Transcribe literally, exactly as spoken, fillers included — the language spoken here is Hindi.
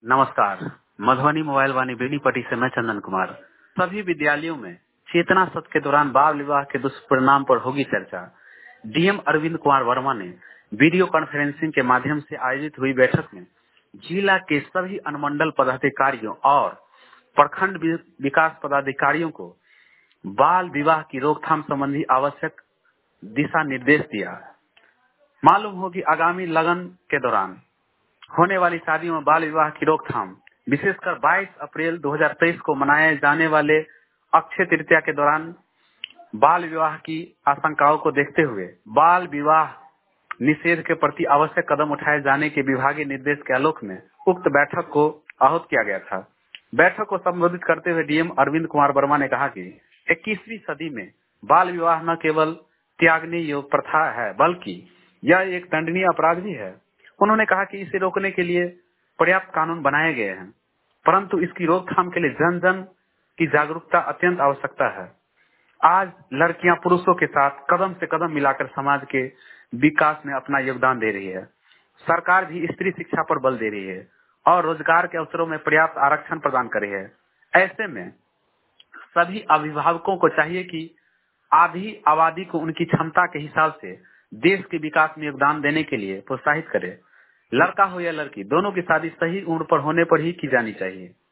नमस्कार। मधुबनी मोबाइल वाणी बेनीपट्टी से मैं चंदन कुमार। सभी विद्यालयों में चेतना सत्र के दौरान बाल विवाह के दुष्परिणाम पर होगी चर्चा। डीएम अरविंद कुमार वर्मा ने वीडियो कॉन्फ्रेंसिंग के माध्यम से आयोजित हुई बैठक में जिला के सभी अनुमंडल पदाधिकारियों और प्रखंड वि- विकास पदाधिकारियों को बाल विवाह की रोकथाम संबंधी आवश्यक दिशा निर्देश दिया। मालूम हो कि आगामी लगन के दौरान होने वाली शादियों में बाल विवाह की रोकथाम विशेषकर बाईस अप्रैल दो हज़ार तेईस को मनाए जाने वाले अक्षय तृतीया के दौरान बाल विवाह की आशंकाओं को देखते हुए बाल विवाह निषेध के प्रति आवश्यक कदम उठाए जाने के विभागीय निर्देश के आलोक में उक्त बैठक को आहूत किया गया था। बैठक को संबोधित करते हुए डीएम अरविंद कुमार वर्मा ने कहा कि इक्कीसवीं सदी में बाल विवाह न केवल त्यागने योग्य प्रथा है बल्कि यह एक दंडनीय अपराध भी है। उन्होंने कहा कि इसे रोकने के लिए पर्याप्त कानून बनाए गए हैं, परंतु इसकी रोकथाम के लिए जन जन की जागरूकता अत्यंत आवश्यकता है। आज लड़कियां पुरुषों के साथ कदम से कदम मिलाकर समाज के विकास में अपना योगदान दे रही है। सरकार भी स्त्री शिक्षा पर बल दे रही है और रोजगार के अवसरों में पर्याप्त आरक्षण प्रदान कर रही है। ऐसे में सभी अभिभावकों को चाहिए कि आधी आबादी को उनकी क्षमता के हिसाब से देश के विकास में योगदान देने के लिए प्रोत्साहित करे। लड़का हो या लड़की, दोनों की शादी सही उम्र पर होने पर ही की जानी चाहिए।